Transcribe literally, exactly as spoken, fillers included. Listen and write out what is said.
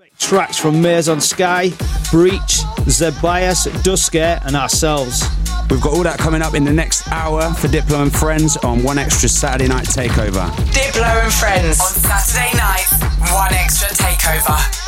Tracks from Maze on Sky, Breach, Zeb Bias, Dusker and ourselves. We've got all that coming up in the next hour for Diplo and Friends on One Extra Saturday Night Takeover. Diplo and Friends on Saturday night, One Extra Takeover.